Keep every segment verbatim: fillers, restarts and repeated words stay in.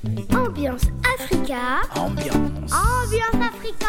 Ambiance Africa. Ambiance. Ambiance Africa.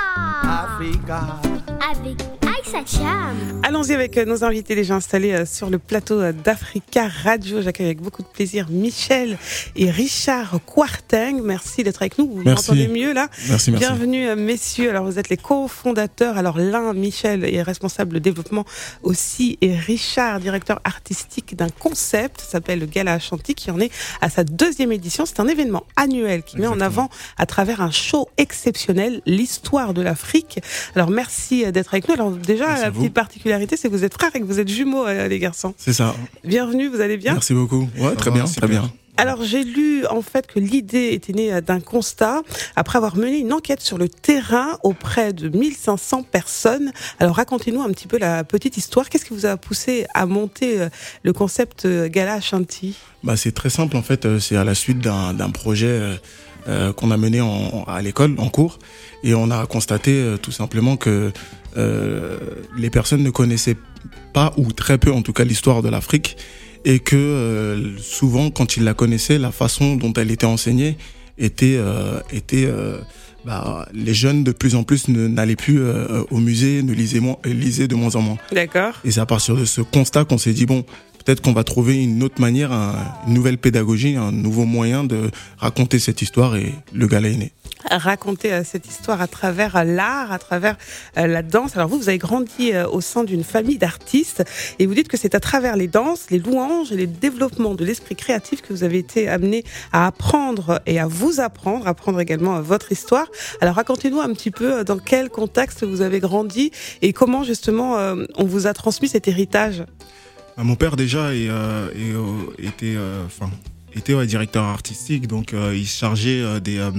Africa. Avec Aïssa Cham. Allons-y avec nos invités déjà installés sur le plateau d'Africa Radio. J'accueille avec beaucoup de plaisir Michel et Richard Kwarteng. Merci d'être avec nous. Vous merci. m'entendez mieux là? Merci, merci. Bienvenue messieurs. Alors vous êtes les cofondateurs. Alors l'un, Michel, est responsable de développement aussi, et Richard, directeur artistique d'un concept qui s'appelle le Gala Ashanti, qui en est à sa deuxième édition. C'est un événement annuel qui Exactement. met en avant, à travers un show exceptionnel, l'histoire de l'Afrique. Alors merci d'être avec nous. Alors déjà, merci la petite particularité, c'est que vous êtes frères et que vous êtes jumeaux, euh, les garçons. C'est ça. Bienvenue, vous allez bien? Merci beaucoup. Ouais, très bien, très bien. Alors j'ai lu en fait que l'idée était née d'un constat après avoir mené une enquête sur le terrain auprès de mille cinq cents personnes. Alors racontez-nous un petit peu la petite histoire. Qu'est-ce qui vous a poussé à monter le concept Gala Ashanti? Bah c'est très simple en fait. C'est à la suite d'un, d'un projet euh, qu'on a mené en, à l'école, en cours, et on a constaté euh, tout simplement que euh, les personnes ne connaissaient pas, ou très peu en tout cas, l'histoire de l'Afrique. Et que euh, souvent, quand ils la connaissaient, la façon dont elle était enseignée était, euh, était euh, bah, les jeunes de plus en plus ne, n'allaient plus euh, au musée, ne lisaient, moins, lisaient de moins en moins. D'accord. Et c'est à partir de ce constat qu'on s'est dit, bon, peut-être qu'on va trouver une autre manière, un, une nouvelle pédagogie, un nouveau moyen de raconter cette histoire, et le gala est né. Raconter euh, cette histoire à travers euh, l'art, à travers euh, la danse. Alors vous, vous avez grandi euh, au sein d'une famille d'artistes, et vous dites que c'est à travers les danses, les louanges et les développements de l'esprit créatif que vous avez été amené à apprendre et à vous apprendre, apprendre également euh, votre histoire. Alors racontez-nous un petit peu euh, dans quel contexte vous avez grandi et comment justement euh, on vous a transmis cet héritage. Mon père déjà est, euh, est, euh, était, enfin, euh, était ouais, directeur artistique, donc euh, il se chargeait euh, des, euh,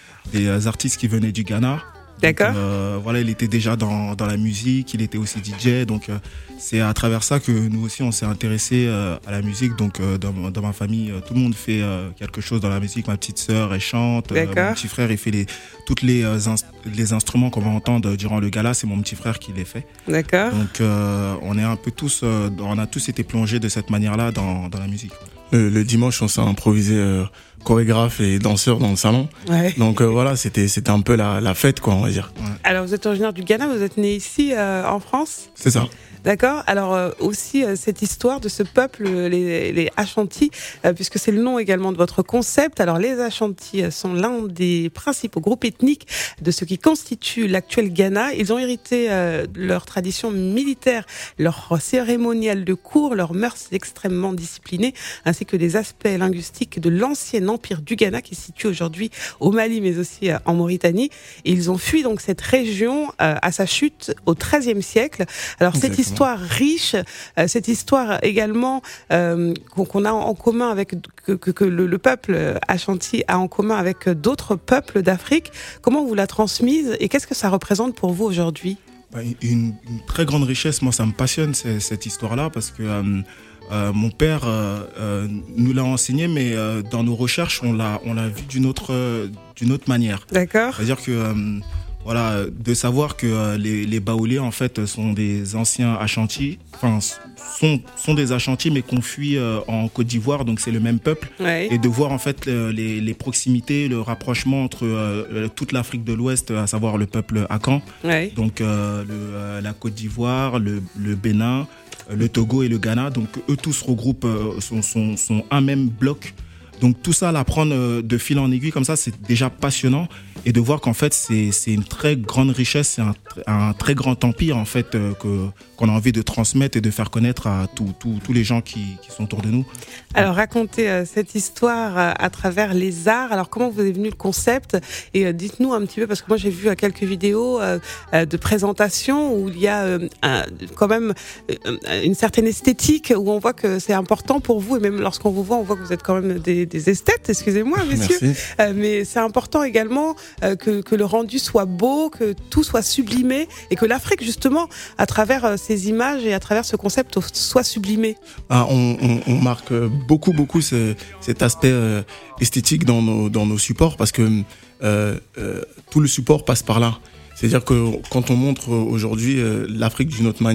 des artistes qui venaient du Ghana. D'accord. Donc, euh, voilà, il était déjà dans, dans la musique, il était aussi D J, donc euh, c'est à travers ça que nous aussi on s'est intéressé euh, à la musique. Donc euh, dans, dans ma famille, euh, tout le monde fait euh, quelque chose dans la musique. Ma petite sœur, elle chante, euh, mon petit frère, il fait les, toutes les, euh, inst- les instruments qu'on va entendre durant le gala, c'est mon petit frère qui les fait. D'accord. Donc euh, on est un peu tous, euh, on a tous été plongés de cette manière-là dans, dans la musique. Le, le dimanche, on s'est improvisé euh, chorégraphe et danseur dans le salon. Ouais. Donc euh, voilà, c'était c'était un peu la, la fête, quoi, on va dire. Ouais. Alors vous êtes originaire du Ghana, vous êtes né ici euh, en France? C'est ça. D'accord. Alors euh, aussi euh, cette histoire de ce peuple, les, les Ashanti, euh, puisque c'est le nom également de votre concept. Alors les Ashanti euh, sont l'un des principaux groupes ethniques de ce qui constitue l'actuel Ghana. Ils ont hérité euh, de leur tradition militaire, leur cérémonial de cour, leurs mœurs extrêmement disciplinées, ainsi que des aspects linguistiques de l'ancien empire du Ghana qui se situe aujourd'hui au Mali, mais aussi euh, en Mauritanie. Et ils ont fui donc cette région euh, à sa chute au treizième siècle. Alors cette histoire histoire riche, euh, cette histoire également euh, qu'on, qu'on a en commun avec que, que, que le, le peuple Ashanti a en commun avec d'autres peuples d'Afrique. Comment vous la transmise et qu'est-ce que ça représente pour vous aujourd'hui? Bah, une, une très grande richesse. Moi, ça me passionne c'est, cette histoire-là parce que euh, euh, mon père euh, euh, nous l'a enseigné, mais euh, dans nos recherches, on l'a, on l'a vu d'une autre, euh, d'une autre manière. D'accord. C'est-à-dire que euh, Voilà, de savoir que euh, les, les Baoulés, en fait, sont des anciens Ashanti, enfin, sont, sont des Ashanti, mais qu'on fuit euh, en Côte d'Ivoire, donc c'est le même peuple. Ouais. Et de voir, en fait, le, les, les proximités, le rapprochement entre euh, toute l'Afrique de l'Ouest, à savoir le peuple Akan, ouais. donc euh, le, euh, la Côte d'Ivoire, le, le Bénin, le Togo et le Ghana. Donc, eux tous regroupent, euh, sont, sont, sont un même bloc. Donc tout ça, l'apprendre de fil en aiguille comme ça, c'est déjà passionnant. Et de voir qu'en fait, c'est, c'est une très grande richesse, c'est un, un très grand empire en fait, euh, que, qu'on a envie de transmettre et de faire connaître à tous tout, tous les gens qui, qui sont autour de nous. Alors racontez euh, cette histoire euh, à travers les arts. Alors comment vous est venu le concept? Et euh, dites-nous un petit peu, parce que moi j'ai vu euh, quelques vidéos euh, euh, de présentation où il y a euh, un, quand même euh, une certaine esthétique, où on voit que c'est important pour vous, et même lorsqu'on vous voit, on voit que vous êtes quand même des, des esthètes, excusez-moi messieurs. Merci. Euh, mais c'est important également euh, que, que le rendu soit beau, que tout soit sublimé, et que l'Afrique justement, à travers euh, ces images et à travers ce concept, soit sublimé. Ah, on, on, on marque beaucoup, beaucoup ce, cet aspect euh, esthétique dans nos, dans nos supports, parce que euh, euh, tout le support passe par là. C'est-à-dire que quand on montre aujourd'hui euh, l'Afrique d'une autre manière,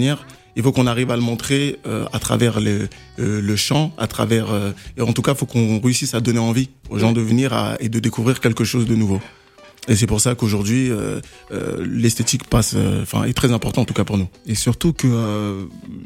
il faut qu'on arrive à le montrer euh, à travers le, euh, le chant, à travers, euh, et en tout cas, il faut qu'on réussisse à donner envie aux gens de venir à, et de découvrir quelque chose de nouveau. Et c'est pour ça qu'aujourd'hui, euh, euh, l'esthétique passe, enfin, euh, est très important en tout cas pour nous. Et surtout que, euh,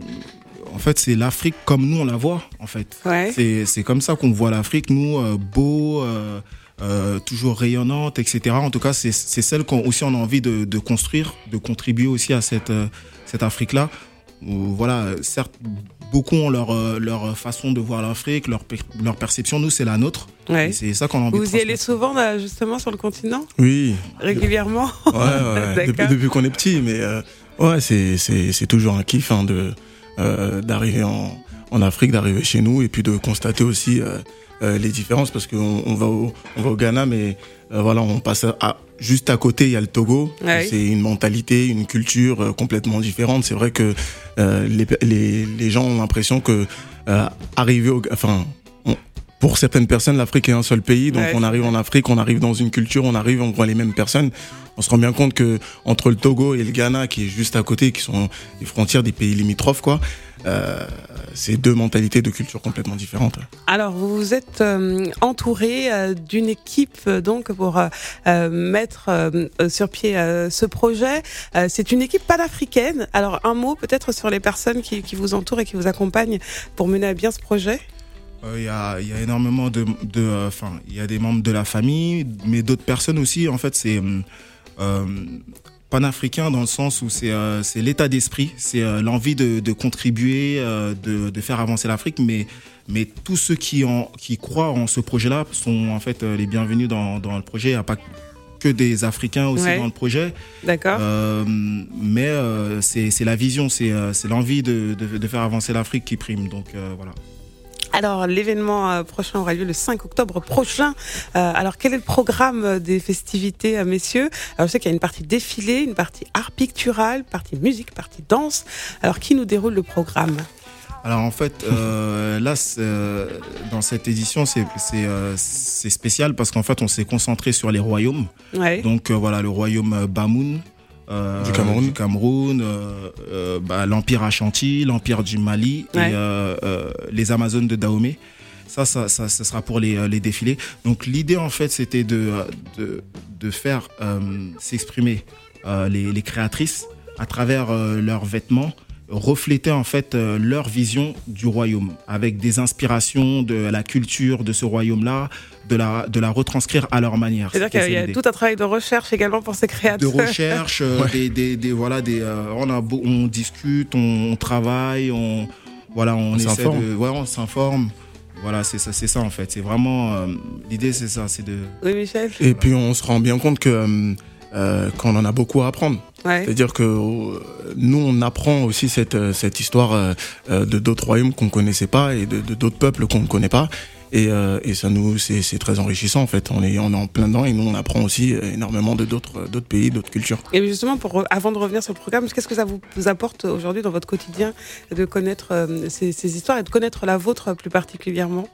en fait, c'est l'Afrique comme nous on la voit. En fait, ouais. c'est c'est comme ça qu'on voit l'Afrique, nous, euh, beau, euh, euh, toujours rayonnante, et cetera. En tout cas, c'est c'est celle qu'on aussi on a envie de, de construire, de contribuer aussi à cette euh, cette Afrique-là. Où, voilà, certes, beaucoup ont leur euh, leur façon de voir l'Afrique, leur leur perception. Nous, c'est la nôtre. Ouais. Et c'est ça qu'on a envie de Vous y allez transmettre. souvent là, justement sur le continent? Oui. Régulièrement? Ouais, ouais. depuis, depuis qu'on est petit, mais euh, ouais, c'est c'est c'est toujours un kiff hein, de euh, d'arriver en en Afrique, d'arriver chez nous et puis de constater aussi euh, euh, les différences parce qu'on on va au on va au Ghana, mais euh, voilà, on passe à juste à côté, il y a le Togo. Ouais. C'est une mentalité, une culture euh, complètement différente. C'est vrai que euh, les les les gens ont l'impression que euh, arriver au, enfin pour certaines personnes, l'Afrique est un seul pays, donc ouais, on arrive en Afrique, on arrive dans une culture, on arrive, on voit les mêmes personnes. On se rend bien compte que entre le Togo et le Ghana, qui est juste à côté, qui sont les frontières des pays limitrophes, quoi, euh, c'est deux mentalités de cultures complètement différentes. Alors, vous vous êtes euh, entouré euh, d'une équipe euh, donc pour euh, mettre euh, sur pied euh, ce projet. Euh, c'est une équipe panafricaine. Alors, un mot peut-être sur les personnes qui, qui vous entourent et qui vous accompagnent pour mener à bien ce projet. Il euh, y, a, y a énormément de, de, enfin, euh, il y a des membres de la famille, mais d'autres personnes aussi. En fait, c'est euh, panafricain dans le sens où c'est, euh, c'est l'état d'esprit, c'est euh, l'envie de, de contribuer, euh, de, de faire avancer l'Afrique. Mais, mais tous ceux qui, en, qui croient en ce projet-là sont en fait les bienvenus dans, dans le projet. Il n'y a pas que des Africains aussi ouais. dans le projet. D'accord. Euh, mais euh, c'est, c'est la vision, c'est, euh, c'est l'envie de, de, de faire avancer l'Afrique qui prime. Donc euh, voilà. Alors, l'événement euh, prochain aura lieu le cinq octobre prochain. Euh, alors, quel est le programme des festivités, euh, messieurs? Alors, je sais qu'il y a une partie défilé, une partie art pictural, une partie musique, une partie danse. Alors, qui nous déroule le programme? Alors, en fait, euh, là, euh, dans cette édition, c'est, c'est, euh, c'est spécial parce qu'en fait, on s'est concentré sur les royaumes. Ouais. Donc, euh, voilà, le royaume Bamoun. Euh, du Cameroun, du Cameroun euh, euh, bah, l'Empire Ashanti, l'Empire du Mali ouais. et euh, euh, les Amazones de Dahomey. Ça, ça, ça, ça sera pour les, les défilés. Donc l'idée en fait, c'était de de, de faire euh, s'exprimer euh, les, les créatrices à travers euh, leurs vêtements, refléter en fait euh, leur vision du royaume avec des inspirations de la culture de ce royaume-là, de la de la retranscrire à leur manière. C'est-à-dire qu'il y a, il y a tout un travail de recherche également pour ces créateurs. De recherche, euh, ouais. des, des des voilà des euh, on a on discute, on, on travaille, on voilà on, on essaie s'informe. de ouais, on s'informe. Voilà, c'est ça c'est ça en fait, c'est vraiment euh, l'idée c'est ça, c'est de Oui, Michel. Et voilà. Puis on se rend bien compte que euh, qu'on en a beaucoup à apprendre. Ouais. C'est-à-dire que euh, nous, on apprend aussi cette cette histoire euh, de d'autres royaumes qu'on connaissait pas et de, de d'autres peuples qu'on ne connaît pas. Et, euh, et ça nous, c'est, c'est très enrichissant en fait. On est, on est en plein dedans et nous, on apprend aussi énormément de d'autres, d'autres pays, d'autres cultures. Et justement, pour avant de revenir sur le programme, qu'est-ce que ça vous, vous apporte aujourd'hui dans votre quotidien de connaître euh, ces, ces histoires et de connaître la vôtre plus particulièrement?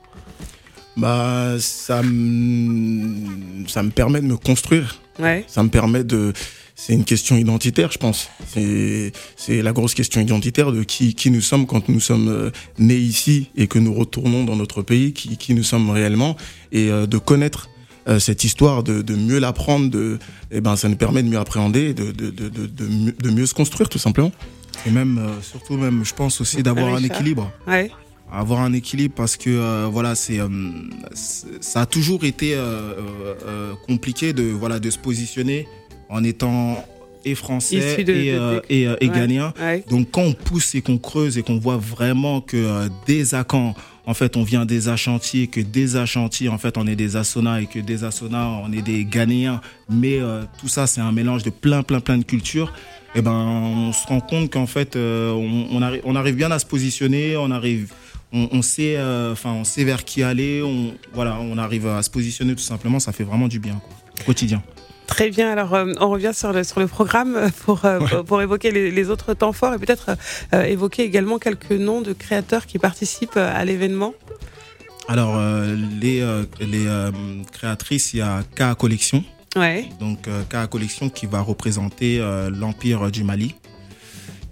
Bah, ça me, ça me permet de me construire. Ouais. Ça me permet de. C'est une question identitaire, je pense. C'est, c'est la grosse question identitaire de qui, qui nous sommes quand nous sommes euh, nés ici et que nous retournons dans notre pays, qui, qui nous sommes réellement, et euh, de connaître euh, cette histoire, de, de mieux l'apprendre, de, eh ben, ça nous permet de mieux appréhender, de, de, de, de, de, mieux, de mieux se construire, tout simplement. Et même, euh, surtout même, je pense aussi d'avoir un équilibre. Ouais. Avoir un équilibre parce que euh, voilà, c'est, euh, c'est, ça a toujours été euh, euh, compliqué de voilà de se positionner en étant et français de, et, euh, et, euh, et ouais, ghanéen. Ouais. Donc quand on pousse et qu'on creuse et qu'on voit vraiment que euh, des Akans, en fait, on vient des Ashanti et que des Ashanti, en fait, on est des Assona et que des Assona, on est des Ghanéens. Mais euh, tout ça, c'est un mélange de plein, plein, plein de cultures. Et ben, on se rend compte qu'en fait, euh, on, on, arrive, on arrive bien à se positionner, on arrive... On, on sait, enfin, euh, on sait vers qui aller. On, voilà, on arrive à se positionner tout simplement. Ça fait vraiment du bien, quoi, au quotidien. Très bien. Alors, euh, on revient sur le sur le programme pour euh, ouais. pour évoquer les, les autres temps forts et peut-être euh, évoquer également quelques noms de créateurs qui participent à l'événement. Alors, euh, les euh, les euh, créatrices, il y a K A Collection. Ouais. Donc, euh, K A Collection qui va représenter euh, l'Empire du Mali. Il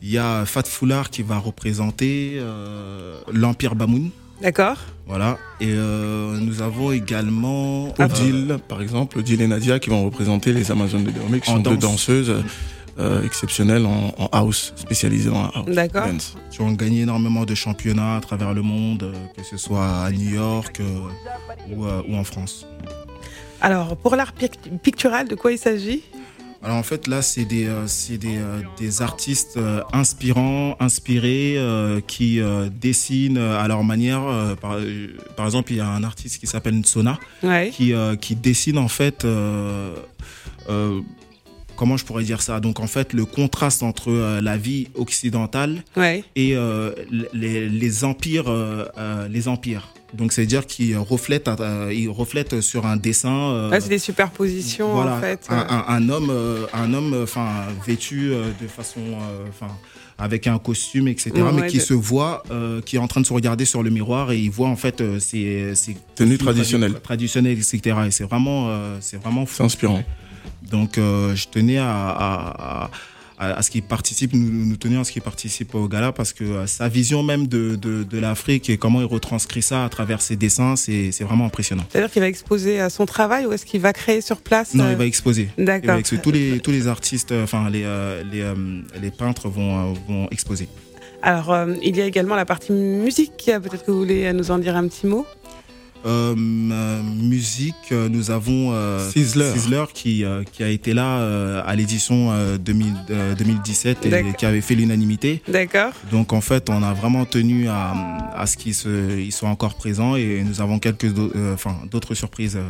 Il y a Fat Foulard qui va représenter euh, l'Empire Bamoun. D'accord. Voilà. Et euh, nous avons également Odile, euh, par exemple, Odile et Nadia qui vont représenter les Amazones de Dahomey, qui sont danse. deux danseuses euh, exceptionnelles en, en house, spécialisées en house. D'accord. Dance. Qui ont gagné énormément de championnats à travers le monde, euh, que ce soit à New York euh, ou, euh, ou en France. Alors, pour l'art pictural, de quoi il s'agit ? Alors en fait là c'est des euh, c'est des euh, des artistes euh, inspirants, inspirés euh, qui euh, dessinent à leur manière. Euh, par, euh, par exemple il y a un artiste qui s'appelle Nsona ouais. qui euh, qui dessine en fait euh, euh, comment je pourrais dire ça, donc en fait le contraste entre euh, la vie occidentale ouais. et euh, les les empires euh, euh, les empires. Donc c'est à dire qu'il reflète, euh, il reflète sur un dessin. Euh, ouais, c'est des superpositions voilà, en fait. Un, un, un homme, euh, un homme, enfin vêtu euh, de façon, enfin euh, avec un costume, et cetera. Ouais, mais qui de... se voit, euh, qui est en train de se regarder sur le miroir et il voit en fait euh, ses, ses tenues traditionnelles, tradi- traditionnelles, et cetera. Et c'est vraiment, euh, c'est vraiment fou. C'est inspirant. Donc euh, je tenais à, à, à à ce qui participe, nous, nous tenions à ce qui participe au gala parce que sa vision même de, de, de l'Afrique et comment il retranscrit ça à travers ses dessins, c'est, c'est vraiment impressionnant. C'est-à-dire qu'il va exposer son travail ou est-ce qu'il va créer sur place ? Non, il va exposer. D'accord. Il va exposer. Tous les, tous les artistes, enfin les, les, les peintres vont, vont exposer. Alors, euh, il y a également la partie musique. Peut-être que vous voulez nous en dire un petit mot ? Euh, euh, musique, nous avons euh, Sizzler, Sizzler qui, euh, qui a été là euh, à l'édition euh, deux mille, euh, deux mille dix-sept et D'accord. qui avait fait l'unanimité. D'accord. Donc en fait, on a vraiment tenu à, à ce qu'ils se, ils soient encore présents et nous avons quelques euh, enfin, d'autres surprises. Euh,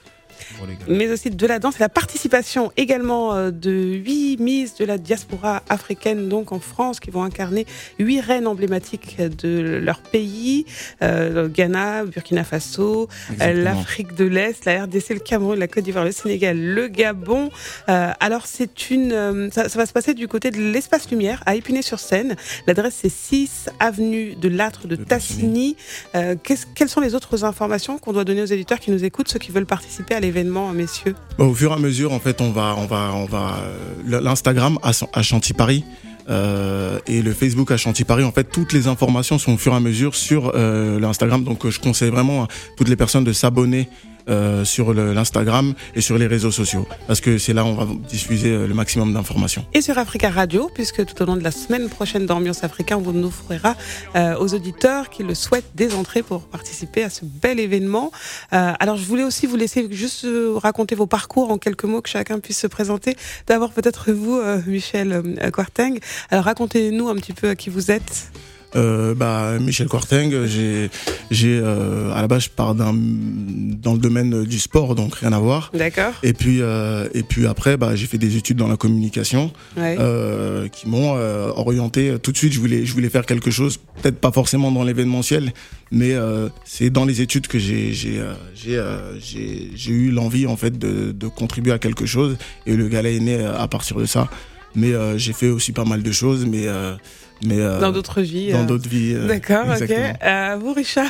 mais aussi de la danse et la participation également de huit Miss de la diaspora africaine, donc en France, qui vont incarner huit reines emblématiques de leur pays, euh, le Ghana, Burkina Faso, euh, l'Afrique de l'Est, la R D C, le Cameroun, la Côte d'Ivoire, le Sénégal, le Gabon. Euh, alors c'est une, euh, ça, ça va se passer du côté de l'Espace Lumière à Épinay-sur-Seine. L'adresse c'est six avenue de Lattre de Tassigny. Euh, quelles sont les autres informations qu'on doit donner aux éditeurs qui nous écoutent, ceux qui veulent participer à l'événement? Messieurs. Bon, au fur et à mesure, en fait, on va, on va, on va, euh, l'Instagram Ashanti Paris euh, et le Facebook Ashanti Paris. En fait, toutes les informations sont au fur et à mesure sur euh, l'Instagram. Donc, je conseille vraiment à toutes les personnes de s'abonner euh, sur le, l'Instagram et sur les réseaux sociaux, parce que c'est là où on va diffuser le maximum d'informations. Et sur Africa Radio, puisque tout au long de la semaine prochaine d'Ambiance Africa, on vous offrira euh, aux auditeurs qui le souhaitent des entrées pour participer à ce bel événement. Euh, alors, je voulais aussi vous laisser juste euh, raconter vos parcours en quelques mots, que chacun puisse se présenter. D'abord, peut-être vous, euh, Michel euh, Kwarteng. Alors, racontez-nous un petit peu qui vous êtes. Euh, bah, Michel Kwarteng, j'ai, j'ai, euh, à la base, je pars d'un, dans le domaine du sport, donc rien à voir. D'accord. Et puis, euh, et puis après, bah, j'ai fait des études dans la communication, ouais. euh, qui m'ont euh, orienté. Tout de suite, je voulais, je voulais faire quelque chose, peut-être pas forcément dans l'événementiel, mais euh, c'est dans les études que j'ai, j'ai, euh, j'ai, euh, j'ai, j'ai eu l'envie en fait de, de contribuer à quelque chose. Et le gala est né à partir de ça. Mais euh, j'ai fait aussi pas mal de choses, mais euh, mais euh, dans d'autres vies. Dans euh... d'autres vies. Euh, D'accord, exactement. Ok. Euh, vous, Richard.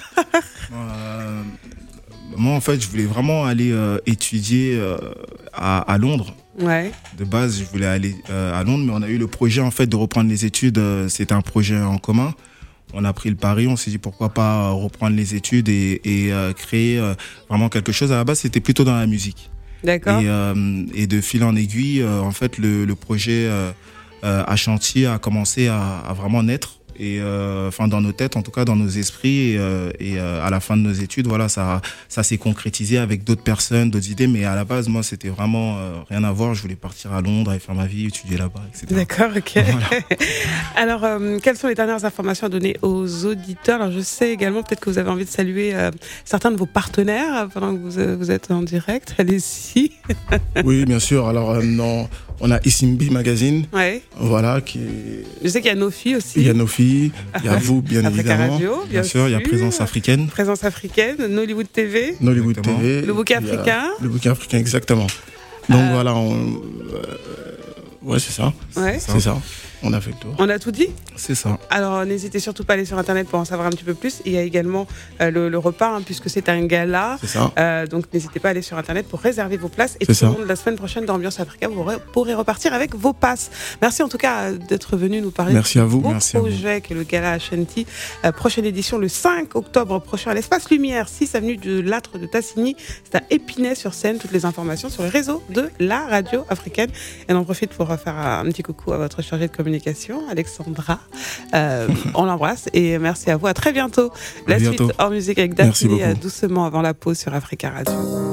euh, Moi, en fait, je voulais vraiment aller euh, étudier euh, à, à Londres. Ouais. De base, je voulais aller euh, à Londres, mais on a eu le projet en fait de reprendre les études. Euh, c'était un projet en commun. On a pris le pari, on s'est dit pourquoi pas reprendre les études et, et euh, créer euh, vraiment quelque chose. À la base, c'était plutôt dans la musique. D'accord. Et, euh, et de fil en aiguille, euh, en fait, le, le projet euh, euh, Ashanti a commencé à, à vraiment naître. Et euh, enfin, dans nos têtes, en tout cas dans nos esprits, et, euh, et euh, à la fin de nos études, voilà, ça, ça s'est concrétisé avec d'autres personnes, d'autres idées. Mais à la base, moi, c'était vraiment euh, rien à voir. Je voulais partir à Londres et faire ma vie, étudier là-bas, et cetera. D'accord, ok. Voilà. Alors, euh, quelles sont les dernières informations à donner aux auditeurs? Alors, je sais également peut-être que vous avez envie de saluer euh, certains de vos partenaires pendant que vous, vous êtes en direct. Allez-y. Oui, bien sûr. Alors, euh, non. On a Isimbi Magazine, ouais. Voilà, qui est... Je sais qu'il y a Nofi aussi. Il y a Nofi, il y a vous, bien Africa évidemment. Radio, bien, bien sûr, sûr, il y a Présence Africaine. Présence Africaine, Nollywood T V. Nollywood T V. Le bouquet africain. Le bouquet africain, exactement. Donc euh... voilà, on... Euh... ouais, c'est ça. Ouais. C'est ça. On a fait le tour. On a tout dit ? C'est ça. Alors, n'hésitez surtout pas à aller sur Internet pour en savoir un petit peu plus. Il y a également euh, le, le repas, hein, puisque c'est un gala. C'est ça. Euh, donc, n'hésitez pas à aller sur Internet pour réserver vos places. Et C'est tout ça. le monde, la semaine prochaine d'Ambiance Africa, vous re- pourrez repartir avec vos passes. Merci en tout cas d'être venu nous parler Merci de à vous. ce beau Merci à vous. projet qui est le gala Ashanti. Euh, prochaine édition le cinq octobre prochain à l'Espace Lumière, six avenue de Lattre de Tassigny. C'est à Épinay-sur-Seine. Toutes les informations sur le réseau de la radio africaine. Et on en profite pour faire un petit coucou à votre chargée de communication, Alexandra. Euh, on l'embrasse et merci à vous. À très bientôt. À La bientôt. suite en musique avec Merci Daphné, beaucoup. doucement avant la pause sur Africa Radio.